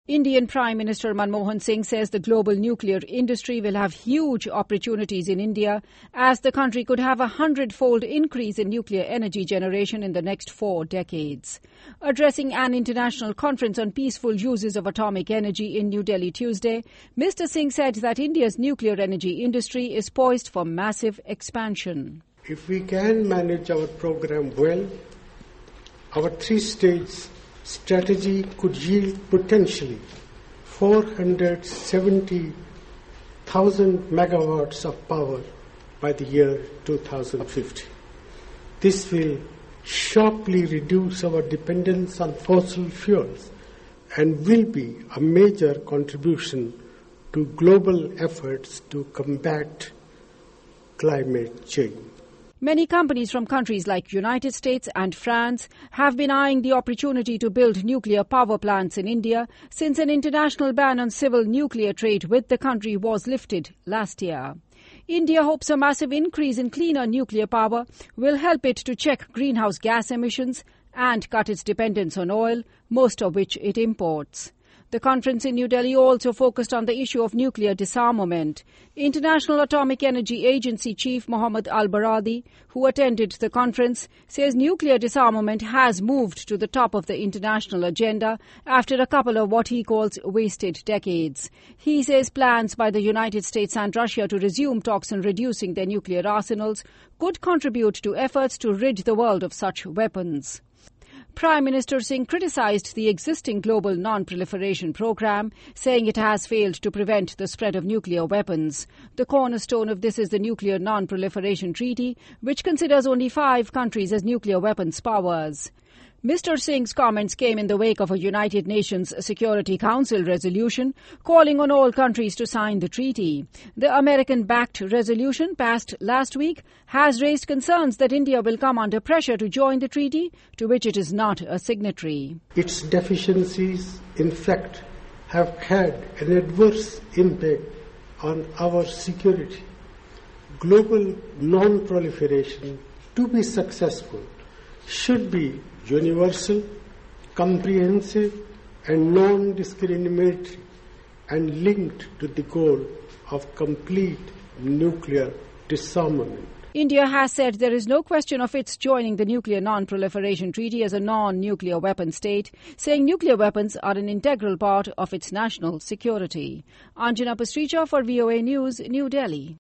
Indian Prime Minister Manmohan Singh says the global nuclear industry will have huge opportunities in India as the country could have a 100-fold increase in nuclear energy generation in the next 4 decades. Addressing an international conference on peaceful uses of atomic energy in New Delhi Tuesday, Mr. Singh said that India's nuclear energy industry is poised for massive expansion. If we can manage our program well, our 3-stage strategy could yield potentially 470,000 megawatts of power by the year 2050. This will sharply reduce our dependence on fossil fuels and will be a major contribution to global efforts to combat climate change. Many companies from countries like United States and France have been eyeing the opportunity to build nuclear power plants in India since an international ban on civil nuclear trade with the country was lifted last year. India hopes a massive increase in cleaner nuclear power will help it to check greenhouse gas emissions and cut its dependence on oil, most of which it imports. The conference in New Delhi also focused on the issue of nuclear disarmament. International Atomic Energy Agency Chief Mohammad Al-Baradi, who attended the conference, says nuclear disarmament has moved to the top of the international agenda after a couple of what he calls wasted decades. He says plans by the United States and Russia to resume talks on reducing their nuclear arsenals could contribute to efforts to rid the world of such weapons. Prime Minister Singh criticised the existing global non-proliferation programme, saying it has failed to prevent the spread of nuclear weapons. The cornerstone of this is the Nuclear Non-Proliferation Treaty, which considers only 5 countries as nuclear weapons powers. Mr. Singh's comments came in the wake of a United Nations Security Council resolution calling on all countries to sign the treaty. The American-backed resolution passed last week has raised concerns that India will come under pressure to join the treaty, to which it is not a signatory. Its deficiencies, in fact, have had an adverse impact on our security. Global non-proliferation, to be successful, should be universal, comprehensive and non-discriminatory and linked to the goal of complete nuclear disarmament. India has said there is no question of its joining the Nuclear Non-Proliferation Treaty as a non-nuclear weapon state, saying nuclear weapons are an integral part of its national security. Anjana Pastricha for VOA News, New Delhi.